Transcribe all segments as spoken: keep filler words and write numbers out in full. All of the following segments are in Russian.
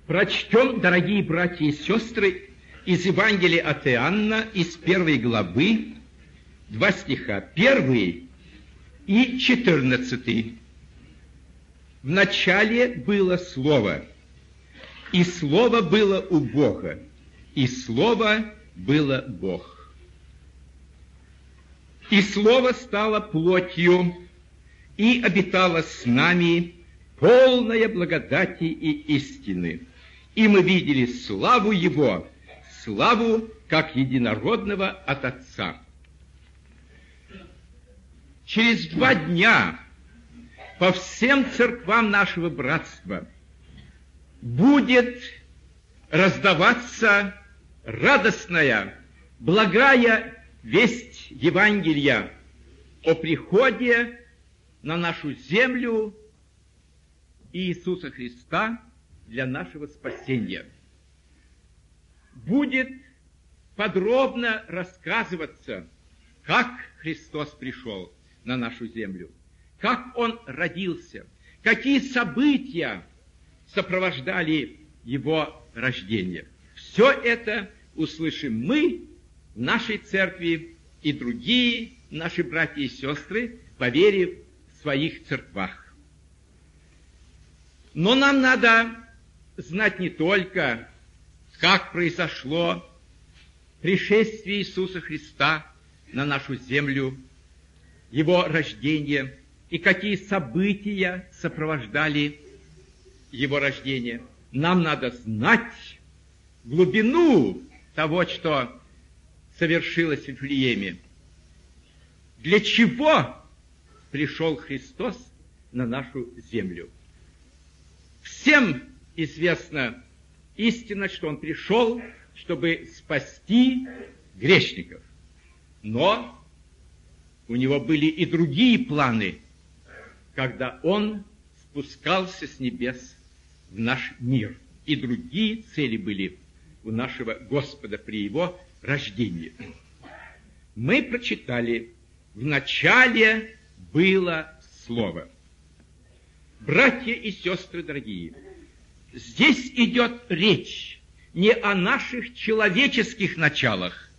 Прочтем, дорогие братья и сестры, из Евангелия от Иоанна, из первой главы, два стиха, первый и четырнадцатый. В начале было Слово, и Слово было у Бога, и Слово было Бог. И Слово стало плотью, и обитало с нами, полное благодати и истины. И мы видели славу Его, славу как единородного от Отца. Через два дня по всем церквам нашего братства будет раздаваться радостная, благая весть Евангелия о приходе на нашу землю Иисуса Христа для нашего спасения. Будет подробно рассказываться, как Христос пришел на нашу землю, как Он родился, какие события сопровождали Его рождение. Все это услышим мы в нашей церкви и другие наши братья и сестры по вере в своих церквах. Но нам надо знать не только, как произошло пришествие Иисуса Христа на нашу землю, Его рождение, и какие события сопровождали Его рождение. Нам надо знать глубину того, что совершилось в Вифлееме. Для чего пришел Христос на нашу землю? Всем известна истина, что Он пришел, чтобы спасти грешников. Но у Него были и другие планы, когда Он спускался с небес в наш мир. И другие цели были у нашего Господа при Его рождении. Мы прочитали: в начале было Слово. Братья и сестры дорогие, здесь идет речь не о наших человеческих началах.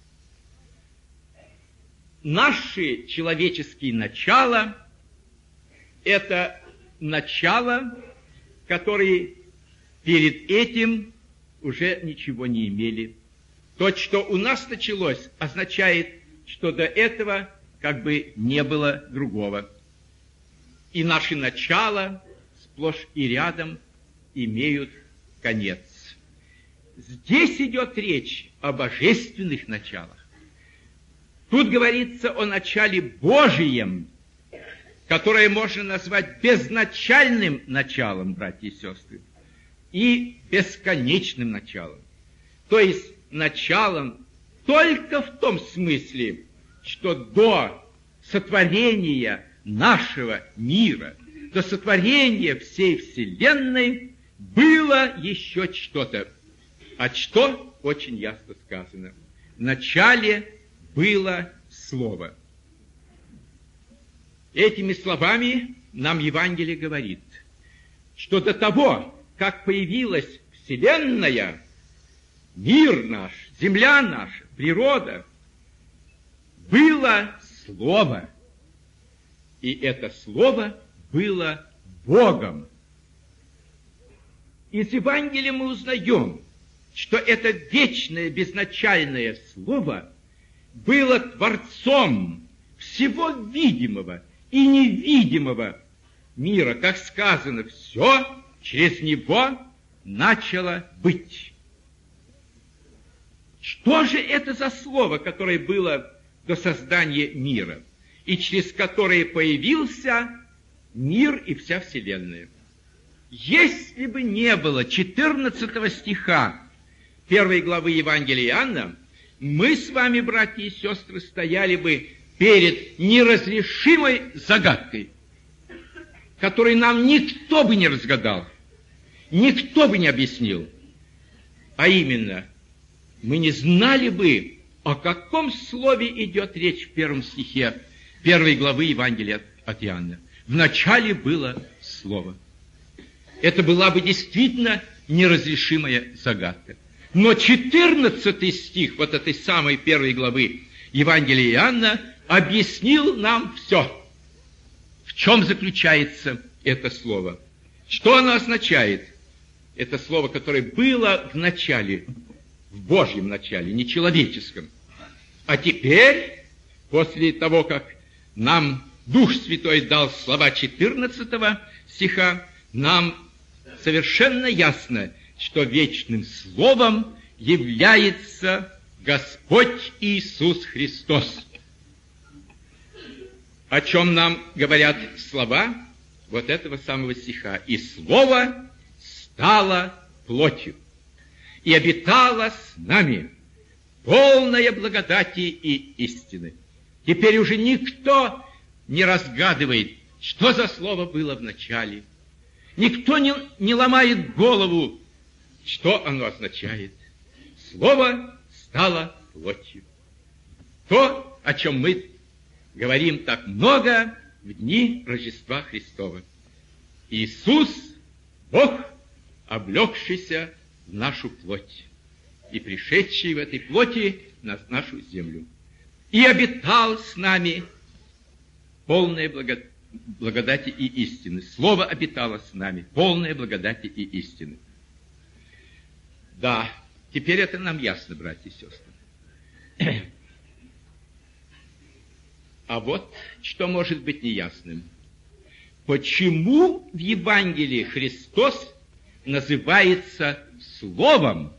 Наши человеческие начала – это начало, которые перед этим уже ничего не имели. То, что у нас началось, означает, что до этого как бы не было другого. И наши начала сплошь и рядом имеют конец. Здесь идет речь о божественных началах. Тут говорится о начале Божием, которое можно назвать безначальным началом, братья и сестры, и бесконечным началом. То есть началом только в том смысле, что до сотворения нашего мира, до сотворения всей Вселенной было еще что-то. А что? Очень ясно сказано. В начале было Слово. Этими словами нам Евангелие говорит, что до того, как появилась Вселенная, мир наш, земля наша, природа, было Слово. И это Слово было Богом. Из Евангелия мы узнаем, что это вечное, безначальное Слово было Творцом всего видимого и невидимого мира. Как сказано, все через Него начало быть. Что же это за Слово, которое было до создания мира, и через которое появился мир и вся Вселенная? Если бы не было четырнадцатого стиха первой главы Евангелия Иоанна, мы с вами, братья и сестры, стояли бы перед неразрешимой загадкой, которую нам никто бы не разгадал, никто бы не объяснил. А именно, мы не знали бы, о каком слове идет речь в первом стихе первой главы Евангелия от Иоанна. В начале было Слово. Это была бы действительно неразрешимая загадка. Но четырнадцатый стих вот этой самой первой главы Евангелия Иоанна объяснил нам все. В чем заключается это слово? Что оно означает? Это слово, которое было в начале, в Божьем начале, не человеческом. А теперь, после того, как нам Дух Святой дал слова четырнадцатого стиха, нам совершенно ясно, что вечным Словом является Господь Иисус Христос. О чем нам говорят слова вот этого самого стиха? «И Слово стало плотью, и обитало с нами, полное благодати и истины». Теперь уже никто не разгадывает, что за слово было в начале. Никто не, не ломает голову, что оно означает. Слово стало плотью. То, о чем мы говорим так много в дни Рождества Христова. Иисус, Бог, облегшийся в нашу плоть и пришедший в этой плоти на нашу землю. И обитал с нами полное благодать. благодати и истины. Слово обитало с нами, полное благодати и истины. Да, теперь это нам ясно, братья и сестры. А вот что может быть неясным. Почему в Евангелии Христос называется Словом?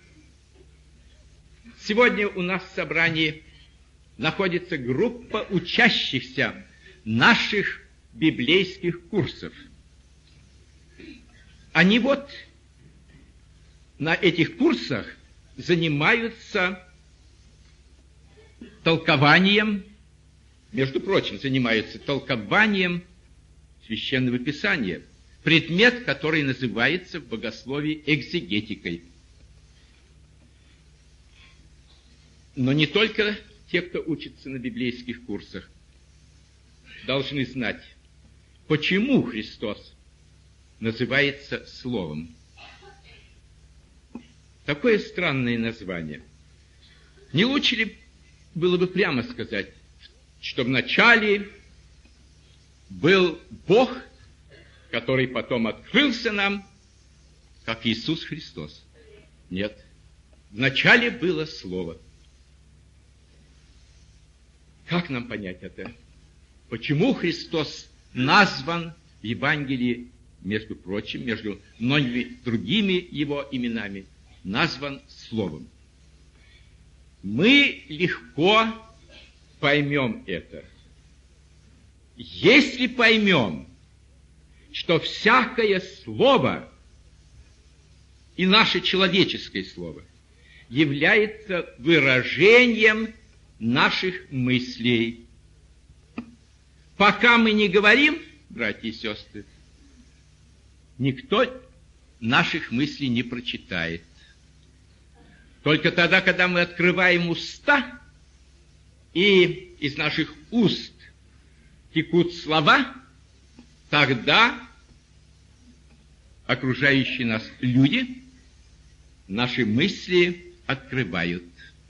Сегодня у нас в собрании находится группа учащихся наших библейских курсов. Они вот на этих курсах занимаются толкованием, между прочим, занимаются толкованием Священного Писания, предмет, который называется в богословии экзегетикой. Но не только те, кто учится на библейских курсах, должны знать, почему Христос называется Словом. Такое странное название. Не лучше ли было бы прямо сказать, что вначале был Бог, который потом открылся нам, как Иисус Христос? Нет. Вначале было Слово. Как нам понять это? Почему Христос назван в Евангелии, между прочим, между многими другими Его именами, назван Словом? Мы легко поймем это, если поймем, что всякое слово, и наше человеческое слово, является выражением наших мыслей. Пока мы не говорим, братья и сестры, никто наших мыслей не прочитает. Только тогда, когда мы открываем уста, и из наших уст текут слова, тогда окружающие нас люди наши мысли открывают.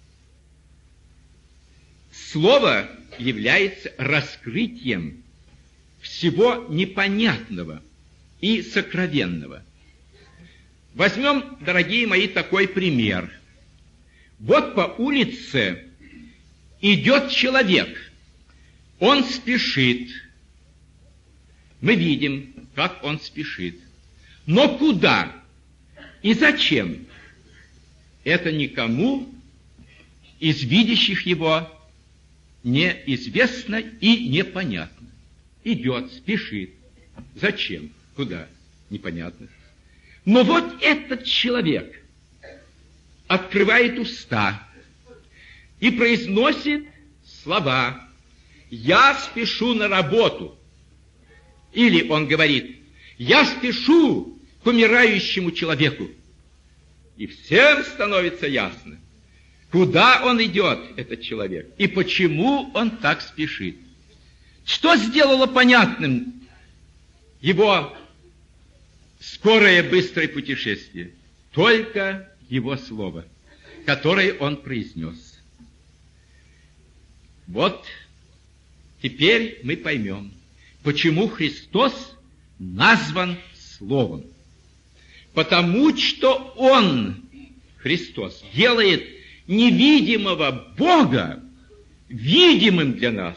Слово является раскрытием всего непонятного и сокровенного. Возьмем, дорогие мои, такой пример. Вот по улице идет человек, он спешит. Мы видим, как он спешит. Но куда и зачем? Это никому из видящих его неизвестно и непонятно. Идет, спешит. Зачем? Куда? Непонятно. Но вот этот человек открывает уста и произносит слова: «Я спешу на работу». Или он говорит: «Я спешу к умирающему человеку». И всем становится ясно, куда он идет, этот человек, и почему он так спешит. Что сделало понятным его скорое, быстрое путешествие. Только Его Слово, которое Он произнес. Вот теперь мы поймем, почему Христос назван Словом. Потому что Он, Христос, делает невидимого Бога видимым для нас.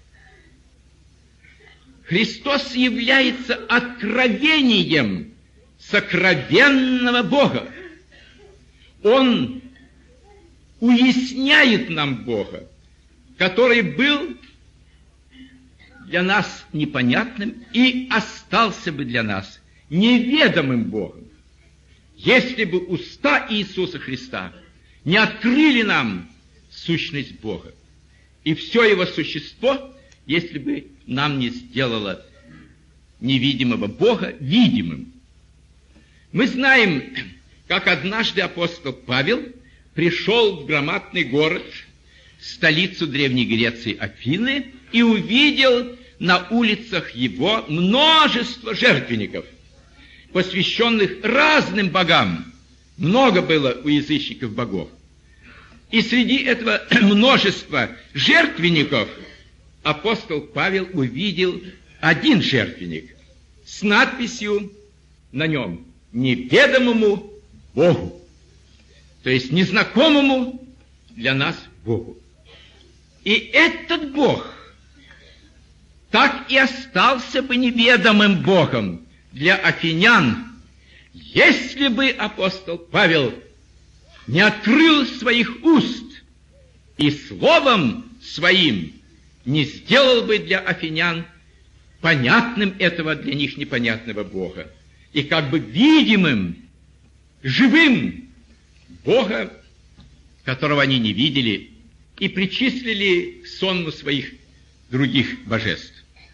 Христос является откровением сокровенного Бога. Он уясняет нам Бога, который был для нас непонятным и остался бы для нас неведомым Богом, если бы уста Иисуса Христа не открыли нам сущность Бога и все Его существо, если бы нам не сделало невидимого Бога видимым. Мы знаем, как однажды апостол Павел пришел в громадный город, столицу Древней Греции Афины, и увидел на улицах его множество жертвенников, посвященных разным богам. Много было у язычников богов. И среди этого множества жертвенников апостол Павел увидел один жертвенник с надписью на нем «Неведомому Богу», то есть незнакомому для нас Богу. И этот Бог так и остался бы неведомым Богом для афинян, если бы апостол Павел не открыл своих уст и словом своим не сделал бы для афинян понятным этого для них непонятного Бога и как бы видимым, живым Бога, которого они не видели, и причислили к сонму своих других божеств.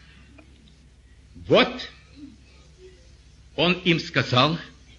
Вот он им сказал,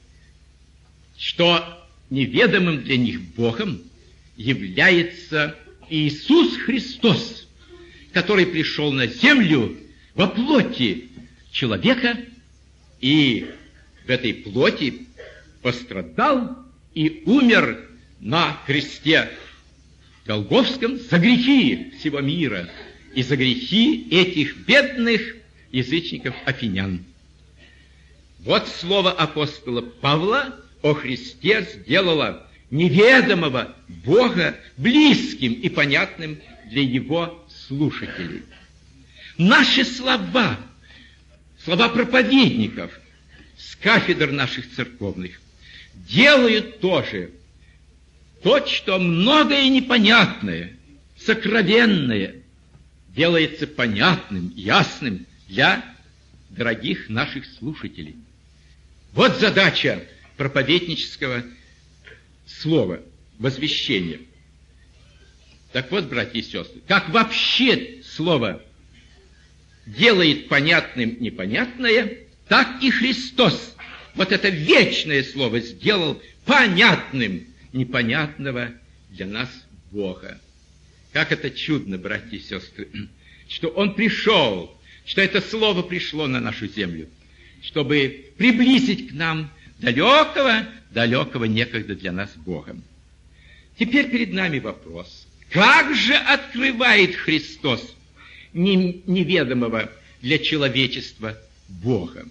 что неведомым для них Богом является Иисус Христос, который пришел на землю во плоти человека и в этой плоти пострадал и умер на кресте Голгофском за грехи всего мира и за грехи этих бедных язычников-афинян. Вот слово апостола Павла о Христе сделало неведомого Бога близким и понятным для его слушателей. Наши слова, слова проповедников с кафедр наших церковных делают тоже то, что многое непонятное, сокровенное делается понятным, ясным для дорогих наших слушателей. Вот задача проповеднического слова, возвещения. Так вот, братья и сестры, как вообще слово делает понятным непонятное, так и Христос вот это вечное слово сделал понятным непонятного для нас Бога. Как это чудно, братья и сестры, что Он пришел, что это слово пришло на нашу землю, чтобы приблизить к нам далекого, далекого некогда для нас Бога. Теперь перед нами вопрос. Как же открывает Христос неведомого для человечества Бога?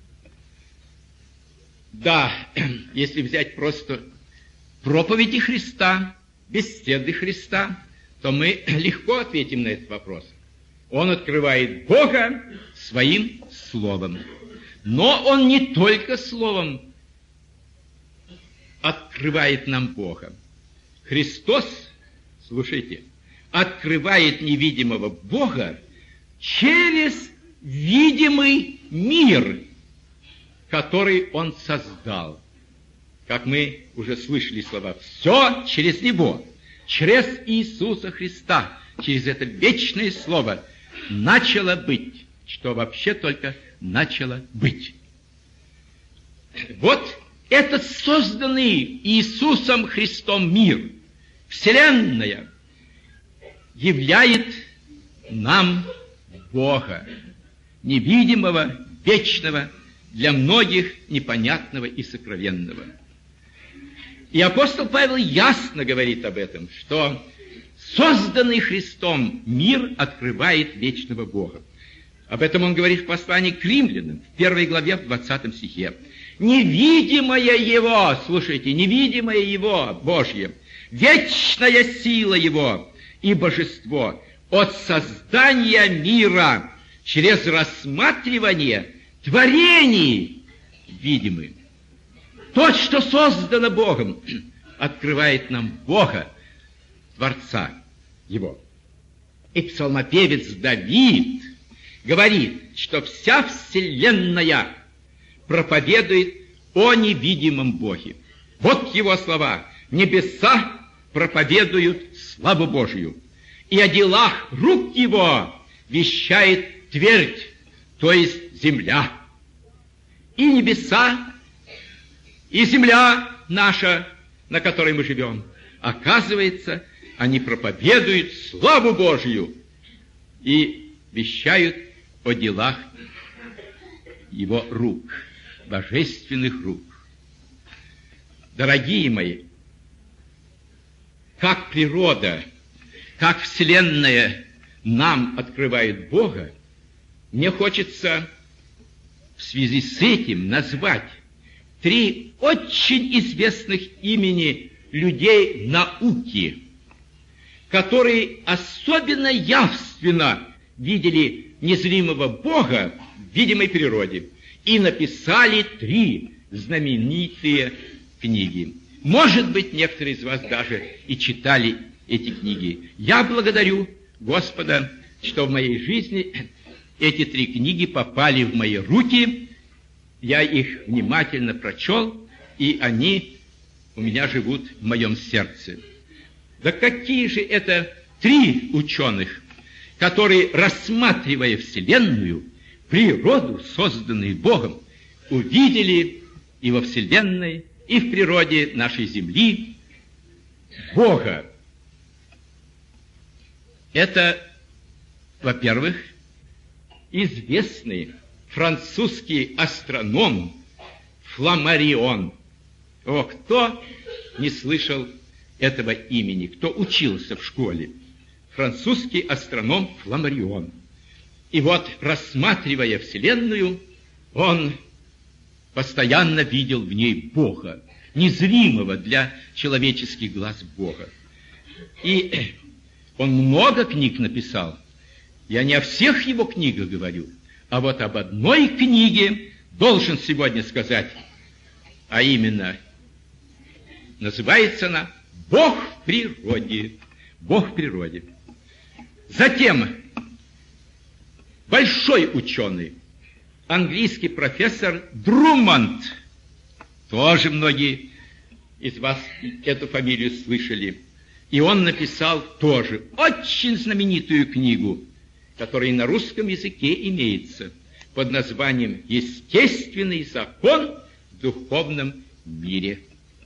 Да, если взять просто проповеди Христа, беседы Христа, то мы легко ответим на этот вопрос. Он открывает Бога своим словом. Но Он не только словом открывает нам Бога. Христос, слушайте, открывает невидимого Бога через видимый мир, который Он создал. Как мы уже слышали слова, все через Него, через Иисуса Христа, через это вечное Слово начало быть, что вообще только начало быть. Вот этот созданный Иисусом Христом мир, Вселенная, являет нам Бога, невидимого, вечного, для многих непонятного и сокровенного. И апостол Павел ясно говорит об этом, что созданный Христом мир открывает вечного Бога. Об этом он говорит в послании к римлянам, в первой главе, в двадцатом стихе. Невидимое Его, слушайте, невидимое Его, Божье, вечная сила Его и Божество от создания мира через рассматривание творений видимых. То, что создано Богом, открывает нам Бога, Творца Его. И псалмопевец Давид говорит, что вся вселенная проповедует о невидимом Боге. Вот его слова. Небеса проповедуют славу Божию, и о делах рук Его вещает твердь, то есть земля. И небеса, и земля наша, на которой мы живем, оказывается, они проповедуют славу Божию и вещают о делах Его рук, божественных рук. Дорогие мои, как природа, как Вселенная нам открывает Бога, мне хочется в связи с этим назвать три очень известных имени людей науки, которые особенно явственно видели незримого Бога в видимой природе и написали три знаменитые книги. Может быть, некоторые из вас даже и читали эти книги. Я благодарю Господа, что в моей жизни эти три книги попали в мои руки. Я их внимательно прочел, и они у меня живут в моем сердце. Да какие же это три ученых, которые, рассматривая Вселенную, природу, созданную Богом, увидели и во Вселенной, и в природе нашей Земли Бога. Это, во-первых, известный французский астроном Фламарион. О, кто не слышал этого имени, кто учился в школе? Французский астроном Фламарион. И вот, рассматривая Вселенную, он постоянно видел в ней Бога, незримого для человеческих глаз Бога. И он много книг написал. Я не о всех его книгах говорю, а вот об одной книге должен сегодня сказать, а именно, называется она «Бог в природе». Бог в природе. Затем большой ученый, английский профессор Друмонд, тоже многие из вас эту фамилию слышали, и он написал тоже очень знаменитую книгу, которая на русском языке имеется, под названием «Естественный закон в духовном мире».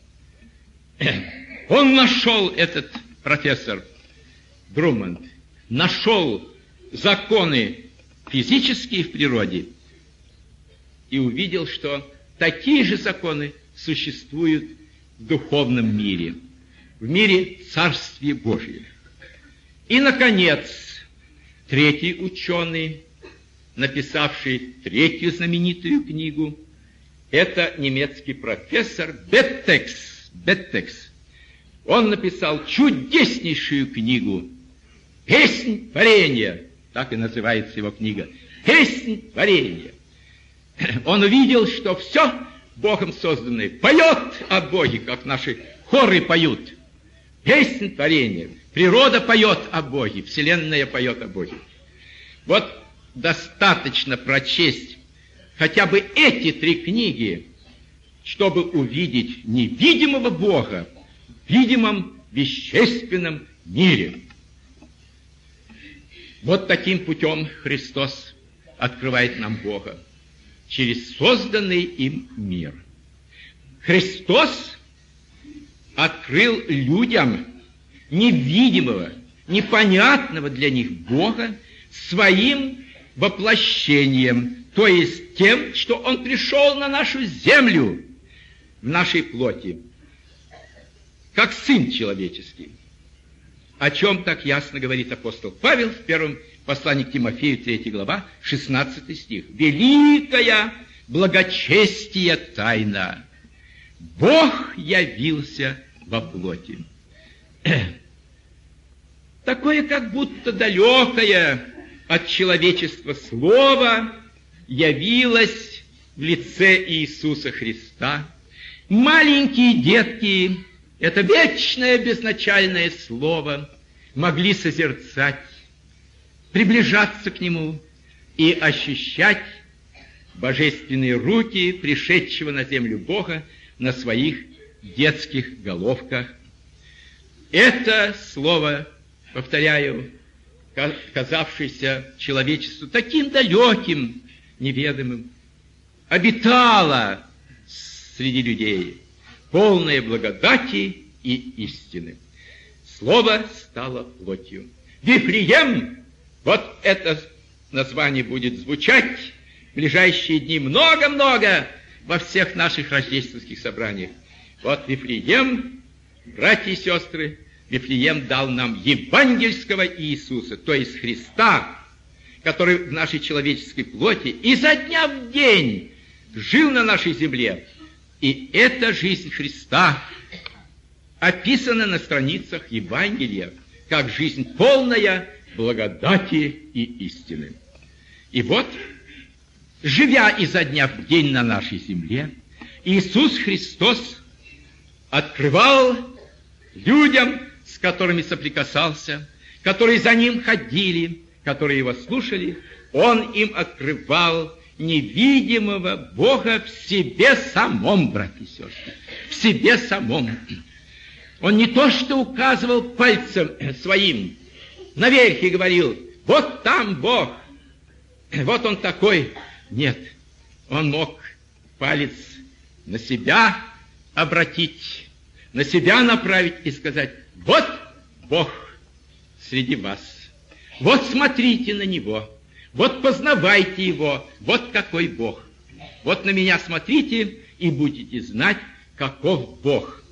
Он нашел, этот профессор Друмонд, нашел законы физические в природе и увидел, что такие же законы существуют в духовном мире, в мире Царствия Божия. И, наконец, третий ученый, написавший третью знаменитую книгу, это немецкий профессор Беттекс. Беттекс. Он написал чудеснейшую книгу «Песнь творения», так и называется его книга, «Песнь творения». Он увидел, что все Богом созданное поет о Боге, как наши хоры поют. Песнь творения. Природа поет о Боге, Вселенная поет о Боге. Вот достаточно прочесть хотя бы эти три книги, чтобы увидеть невидимого Бога в видимом вещественном мире. Вот таким путем Христос открывает нам Бога, через созданный им мир. Христос открыл людям невидимого, непонятного для них Бога своим воплощением, то есть тем, что Он пришел на нашу землю в нашей плоти, как Сын человеческий. О чем так ясно говорит апостол Павел в первом послании к Тимофею, третья глава, шестнадцатый стих. «Великая благочестие тайна! Бог явился во плоти». Такое как будто далекое от человечества слово явилось в лице Иисуса Христа. Маленькие детки это вечное безначальное слово могли созерцать, приближаться к Нему и ощущать божественные руки пришедшего на землю Бога на своих детских головках. Это слово, повторяю, казавшееся человечеству таким далеким, неведомым, обитало среди людей, полное благодати и истины. Слово стало плотью. Вифлеем, вот это название будет звучать в ближайшие дни много-много во всех наших рождественских собраниях. Вот Вифлеем, братья и сестры, Вифлеем дал нам евангельского Иисуса, то есть Христа, который в нашей человеческой плоти изо дня в день жил на нашей земле. И эта жизнь Христа описана на страницах Евангелия как жизнь полная благодати и истины. И вот, живя изо дня в день на нашей земле, Иисус Христос открывал людям, с которыми соприкасался, которые за Ним ходили, которые Его слушали, Он им открывал невидимого Бога в себе самом, братья и сестры, в себе самом. Он не то что указывал пальцем своим наверх и говорил: вот там Бог, вот Он такой. Нет, Он мог палец на себя обратить, на себя направить и сказать: вот Бог среди вас, вот смотрите на Него, вот познавайте Его, вот какой Бог. Вот на меня смотрите и будете знать, каков Бог.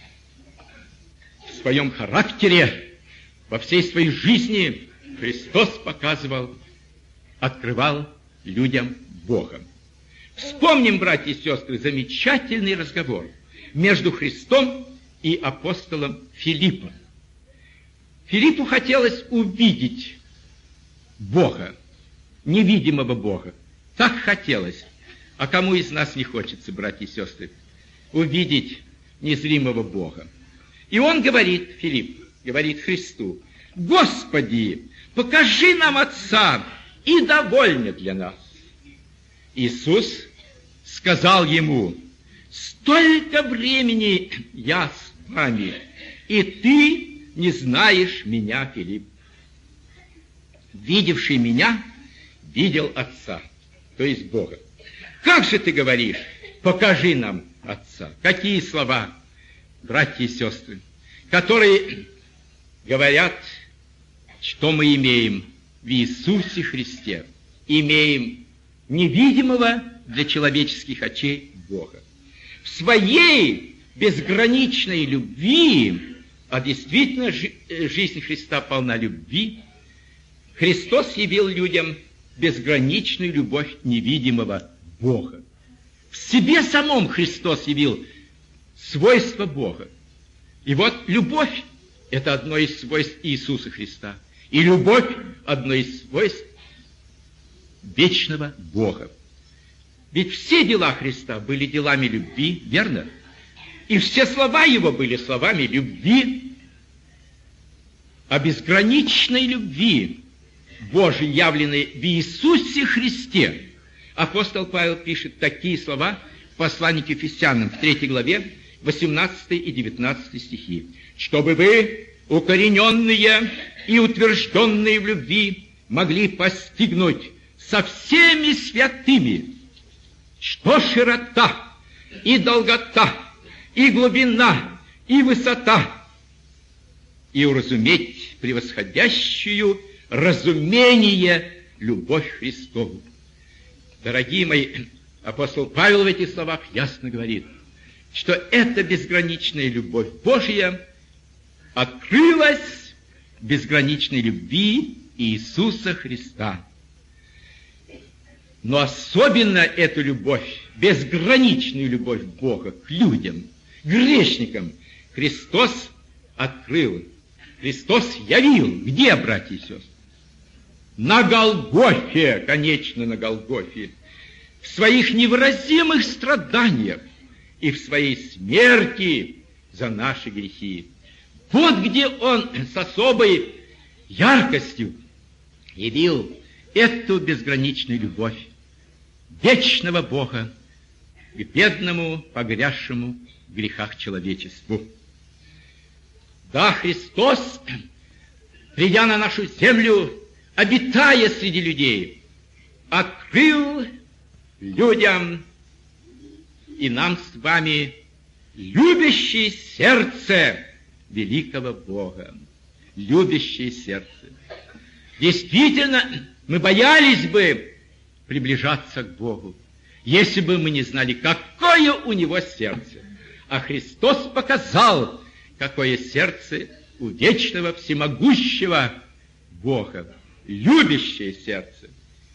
В своем характере, во всей своей жизни Христос показывал, открывал людям Бога. Вспомним, братья и сестры, замечательный разговор между Христом и апостолом Филиппом. Филиппу хотелось увидеть Бога, невидимого Бога. Так хотелось. А кому из нас не хочется, братья и сестры, увидеть незримого Бога? И он говорит, Филипп, говорит Христу: Господи, покажи нам Отца, и довольно для нас. Иисус сказал ему: столько времени я с вами, и ты не знаешь меня, Филипп. Видевший меня, видел Отца, то есть Бога. Как же ты говоришь: покажи нам Отца? Какие слова, братья и сестры, которые говорят, что мы имеем в Иисусе Христе. Имеем невидимого для человеческих очей Бога. В своей безграничной любви, а действительно жизнь Христа полна любви, Христос явил людям безграничную любовь невидимого Бога. В себе самом Христос явил свойства Бога. И вот любовь – это одно из свойств Иисуса Христа. И любовь – одно из свойств вечного Бога. Ведь все дела Христа были делами любви, верно? И все слова Его были словами любви. О безграничной любви Божией, явленной в Иисусе Христе, апостол Павел пишет такие слова в послании к Ефесянам в третьей главе, восемнадцатый и девятнадцатый стихи. «Чтобы вы, укорененные и утвержденные в любви, могли постигнуть со всеми святыми, что широта и долгота, и глубина, и высота, и уразуметь превосходящую разумение любовь Христову». Дорогие мои, апостол Павел в этих словах ясно говорит, что эта безграничная любовь Божья открылась в безграничной любви Иисуса Христа. Но особенно эту любовь, безграничную любовь Бога к людям, грешникам, Христос открыл, Христос явил. Где, братья и сестры? На Голгофе, конечно, на Голгофе, в своих невыразимых страданиях и в своей смерти за наши грехи. Вот где Он с особой яркостью явил эту безграничную любовь вечного Бога к бедному, погрязшему в грехах человечеству. Да, Христос, придя на нашу землю, обитая среди людей, открыл людям и нам с вами любящее сердце великого Бога. Любящее сердце. Действительно, мы боялись бы приближаться к Богу, если бы мы не знали, какое у Него сердце. А Христос показал, какое сердце у вечного, всемогущего Бога. Любящее сердце.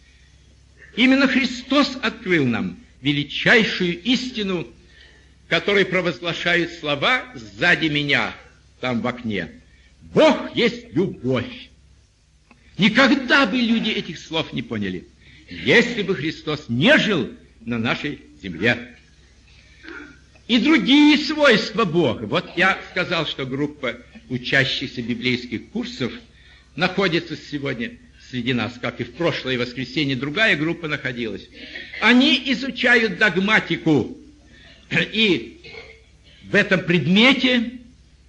Именно Христос открыл нам величайшую истину, которой провозглашают слова сзади меня, там в окне. Бог есть любовь. Никогда бы люди этих слов не поняли, если бы Христос не жил на нашей земле. И другие свойства Бога. Вот я сказал, что группа учащихся библейских курсов находится сегодня среди нас, как и в прошлое воскресенье другая группа находилась. Они изучают догматику. И в этом предмете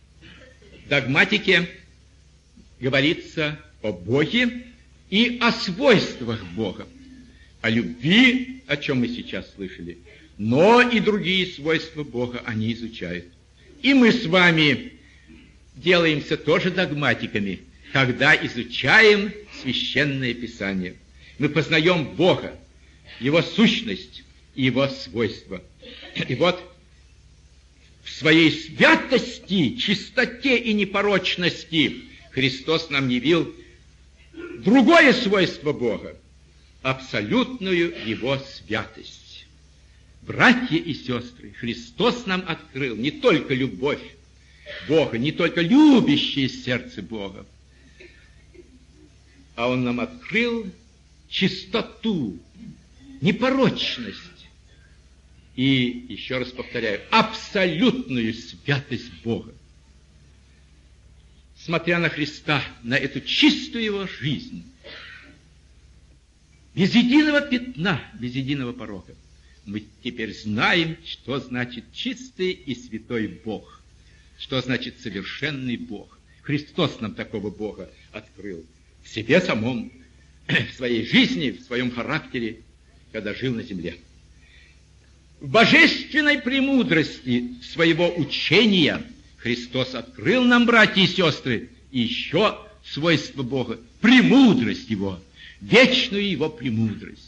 догматике говорится о Боге и о свойствах Бога, о любви, о чем мы сейчас слышали, но и другие свойства Бога они изучают. И мы с вами делаемся тоже догматиками, когда изучаем Священное Писание. Мы познаем Бога, Его сущность и Его свойства. И вот в своей святости, чистоте и непорочности Христос нам явил другое свойство Бога – абсолютную Его святость. Братья и сестры, Христос нам открыл не только любовь Бога, не только любящее сердце Бога, а Он нам открыл чистоту, непорочность и, еще раз повторяю, абсолютную святость Бога. Смотря на Христа, на эту чистую Его жизнь, без единого пятна, без единого порока, мы теперь знаем, что значит чистый и святой Бог, что значит совершенный Бог. Христос нам такого Бога открыл в себе самом, в своей жизни, в своем характере, когда жил на земле. В божественной премудрости своего учения Христос открыл нам, братья и сестры, еще свойство Бога, премудрость Его, вечную Его премудрость.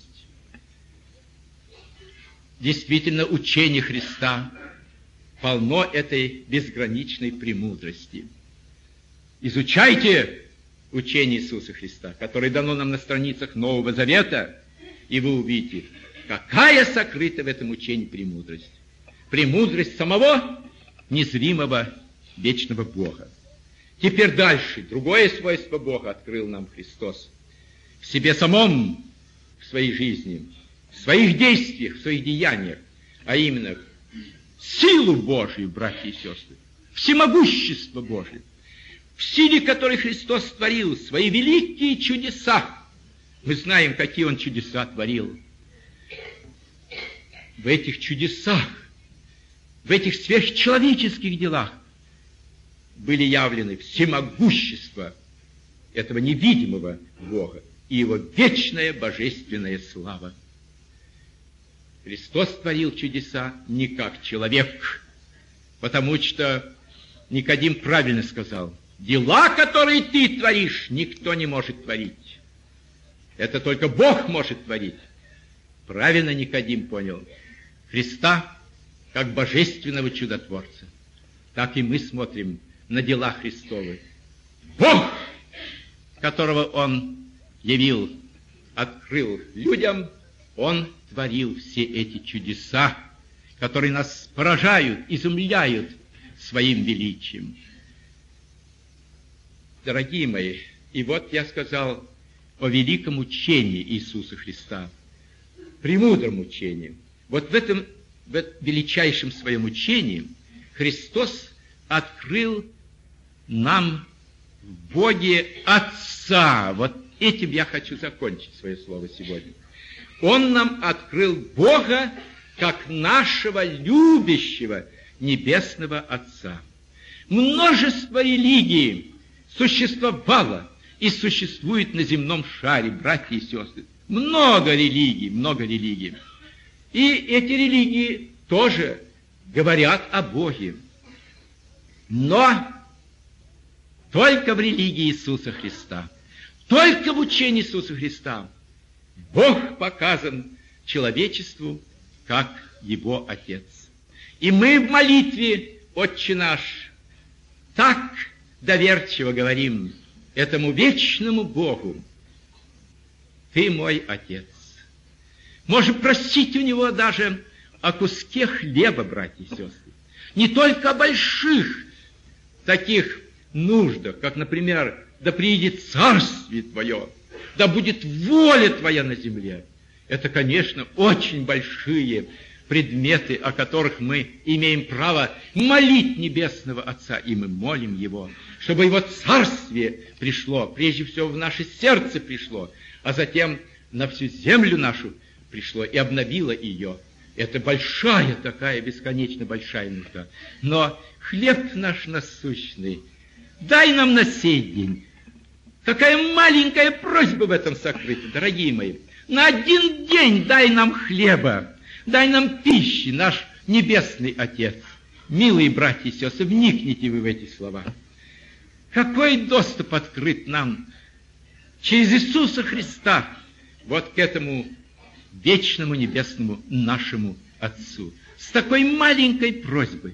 Действительно, учение Христа полно этой безграничной премудрости. Изучайте учение Иисуса Христа, которое дано нам на страницах Нового Завета, и вы увидите, какая сокрыта в этом учении премудрость. Премудрость самого незримого вечного Бога. Теперь дальше. Другое свойство Бога открыл нам Христос. В себе самом, в своей жизни, в своих действиях, в своих деяниях, а именно силу Божию, братья и сестры, всемогущество Божие, в силе которой Христос творил свои великие чудеса. Мы знаем, какие Он чудеса творил. В этих чудесах, в этих сверхчеловеческих делах были явлены всемогущество этого невидимого Бога и Его вечная божественная слава. Христос творил чудеса не как человек, потому что Никодим правильно сказал: дела, которые ты творишь, никто не может творить. Это только Бог может творить. правильно Никодим понял Христа как божественного чудотворца. Так и мы смотрим на дела Христовы. Бог, которого Он явил, открыл людям, Он творил все эти чудеса, которые нас поражают, изумляют своим величием. Дорогие мои, и вот я сказал о великом учении Иисуса Христа, премудром учении. Вот в этом, в этом величайшем своем учении Христос открыл нам в Боге Отца. Вот этим я хочу закончить свое слово сегодня. Он нам открыл Бога как нашего любящего Небесного Отца. Множество религий существовало и существует на земном шаре, братья и сестры. Много религий, много религий. И эти религии тоже говорят о Боге. Но только в религии Иисуса Христа, только в учении Иисуса Христа Бог показан человечеству как Его Отец. И мы в молитве «Отче наш» так доверчиво говорим этому вечному Богу: Ты мой Отец. Можем просить у Него даже о куске хлеба, братья и сестры. Не только о больших таких нуждах, как, например, да приидет царствие Твое, да будет воля Твоя на земле. Это, конечно, очень большие предметы, о которых мы имеем право молить Небесного Отца, и мы молим Его, чтобы Его Царствие пришло, прежде всего в наше сердце пришло, а затем на всю землю нашу пришло и обновило ее. Это большая такая, бесконечно большая нужда. Но хлеб наш насущный дай нам на сей день. Какая маленькая просьба в этом сокрыта, дорогие мои. На один день дай нам хлеба, дай нам пищи, наш Небесный Отец. Милые братья и сестры, вникните вы в эти слова. Какой доступ открыт нам через Иисуса Христа вот к этому вечному небесному нашему Отцу. С такой маленькой просьбой.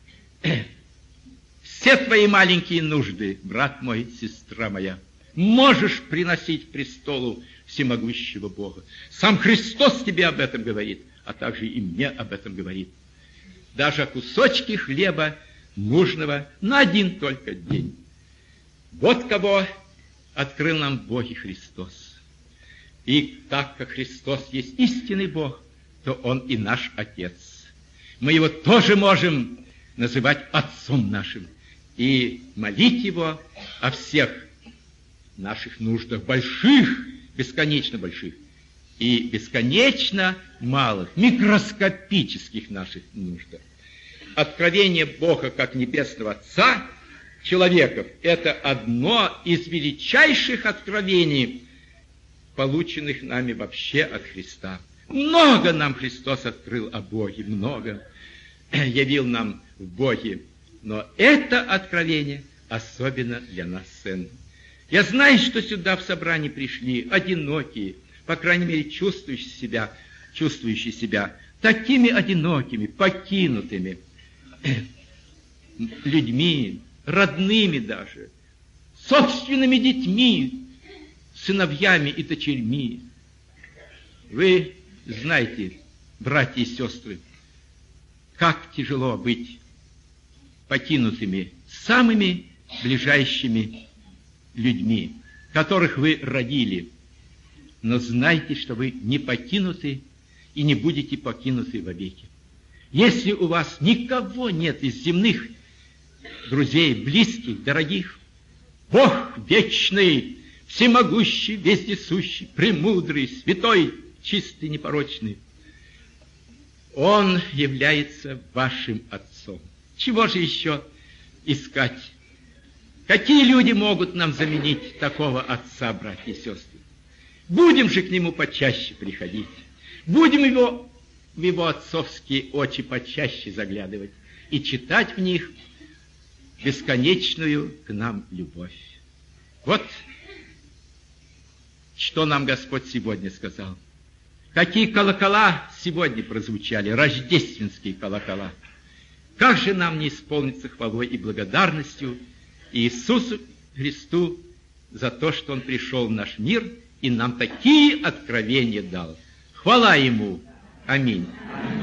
Все твои маленькие нужды, брат мой, сестра моя, можешь приносить к престолу всемогущего Бога. Сам Христос тебе об этом говорит, а также и мне об этом говорит. Даже о кусочке хлеба, нужного на один только день. Вот кого открыл нам Бог и Христос. И так как Христос есть истинный Бог, то Он и наш Отец. Мы Его тоже можем называть Отцом нашим и молить Его о всех наших нуждах, больших, бесконечно больших, и бесконечно малых, микроскопических наших нуждах. Откровение Бога как Небесного Отца человеков – это одно из величайших откровений, полученных нами вообще от Христа. Много нам Христос открыл о Боге, много явил нам в Боге. Но это откровение особенно для нас ценно. Я знаю, что сюда в собрание пришли одинокие, по крайней мере, чувствующие себя, чувствующие себя такими одинокими, покинутыми людьми, родными даже, собственными детьми, сыновьями и дочерьми. Вы знаете, братья и сестры, как тяжело быть покинутыми самыми ближайшими людьми, которых вы родили. Но знайте, что вы не покинуты и не будете покинуты вовеки. Если у вас никого нет из земных друзей, близких, дорогих, Бог вечный, всемогущий, вездесущий, премудрый, святой, чистый, непорочный, Он является вашим Отцом. Чего же еще искать? Какие люди могут нам заменить такого Отца, братья и сестры? Будем же к Нему почаще приходить. Будем его, в Его отцовские очи почаще заглядывать и читать в них бесконечную к нам любовь. Вот что нам Господь сегодня сказал. Какие колокола сегодня прозвучали, рождественские колокола. Как же нам не исполниться хвалой и благодарностью Иисусу Христу за то, что Он пришел в наш мир и нам такие откровения дал. Хвала Ему! Аминь.